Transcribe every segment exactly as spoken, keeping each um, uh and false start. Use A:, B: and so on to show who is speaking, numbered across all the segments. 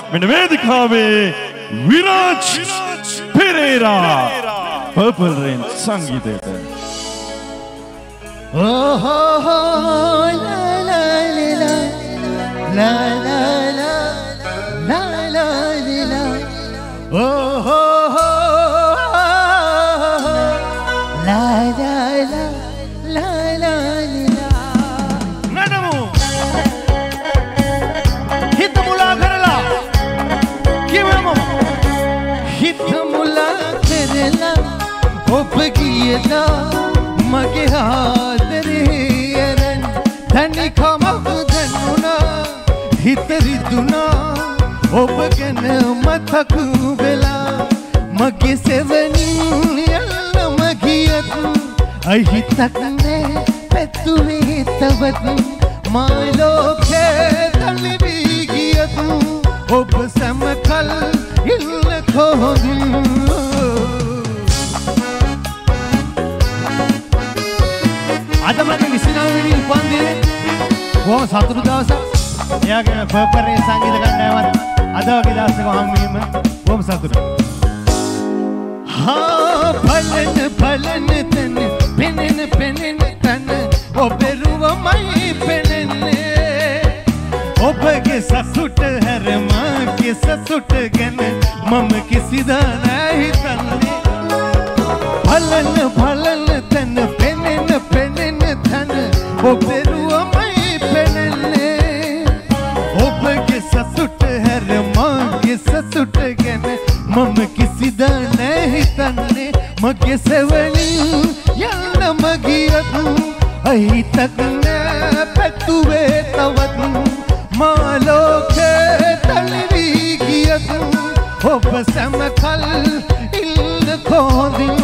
A: මෙන්න වේදිකාවේ Viraj Perera Purple Rain සංගීතයට
B: Oh ho ho la la la la la la la la la oh ho ho la la la la la la nadamu hit mula karala kiwamo hit mula karala ob giyada mage haadare aran thani khamak dhanuna hitariduna ob gan mathak vela mage sevani yalla magiyat ahitak ne petuve tavat malokhe talvi giyat ob samakal illa khodin අද මගේ විසිනව වෙනි උපන්දිනේ කොහොම සතුටු දවසක් එයාගේ purple rain සංගීත කණ්ඩායමත් අද වගේ දවසක හම්බවීම කොහොම සතුටුද හා බලන බලන තන පෙනෙන පෙනෙන තන ඔබරුවමයි පෙනෙන්නේ ඔබගේ සතුට හැර මාගේ සතුට ගැන මම කිසිද නැහැ හිතන්නේ බලන බලන තන පෙනෙන පෙනෙන තන ඔබරුවමයි පෙනෙන්නේ ඔබගේ සතුට හැර මාගේ සතුට ගැන මම කිසිද නැහැ හිතන්නේ මගේ සෙවණින් යන්න මගියත් අහිතක් නෑ පැතුවේ තවත් මා ලෝකේ තලවි ගියත් ඔබ සමකල් ඉල්ල කොදින්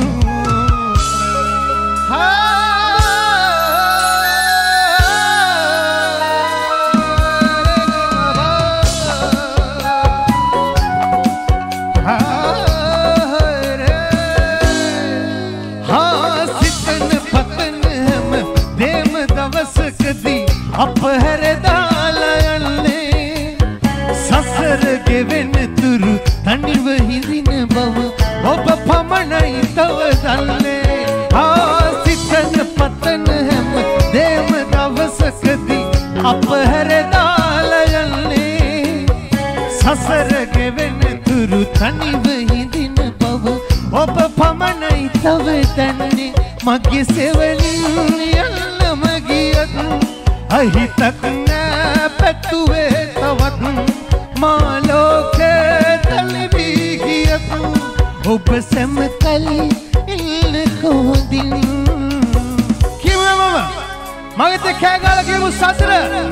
B: අප හැරදාලා යන්නේ සසර ගෙවෙන තුරු තනිව හිඳින බව ඔබ පමණයි තව දන්නේ ආසිතන පතන හැම දේම දවසකදී අප හැරදාලා යන්නේ සසර ගෙවෙන තුරු තනිව හිඳින බව ඔබ පමණයි තව දන්නේ මගේ සෙවණින් යන්න මගියත් අහිතක් නෑ පැතුවේ තවත් මා ලෝකේ තලවි ගියත් ඔබ සැමකල් ඉන්න කොහොදින් කිව්වේ මම මගෙත් කෑ ගාලා කියමු සතර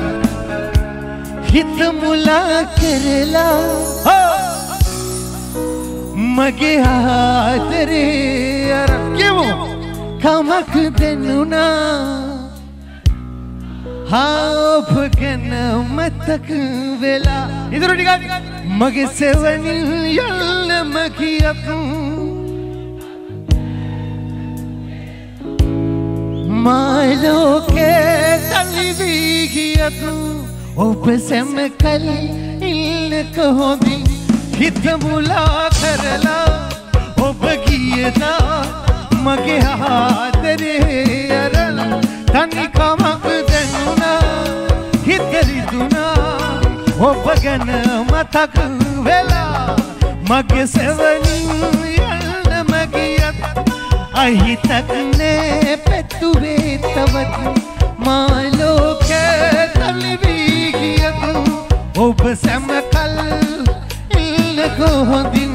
B: හිත මුලා කරලා මගේ ආදරේ අර කියමු කමක් දෙන්නුනා हाफ गन मतक वेला इधर टिका मगे सेवनी यल मखियत मालो के तलवी गियत ओप सेम कल इल को दी हित मुला करला ओप गियता मगे हादरे अरल तनी कमक ඔබ ගැන මතක් වෙලා මගේ සෙවණින් යන්න මගියත් අහිතක් නේ පැතුවේ තවත් මා ලෝකේ තලවි ගියත් ඔබ සැමකල් ඉන්න කොහොඳින්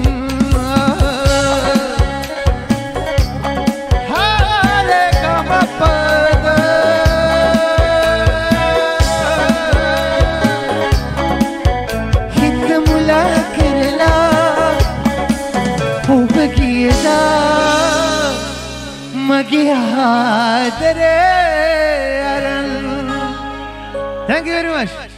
B: Thank you very much.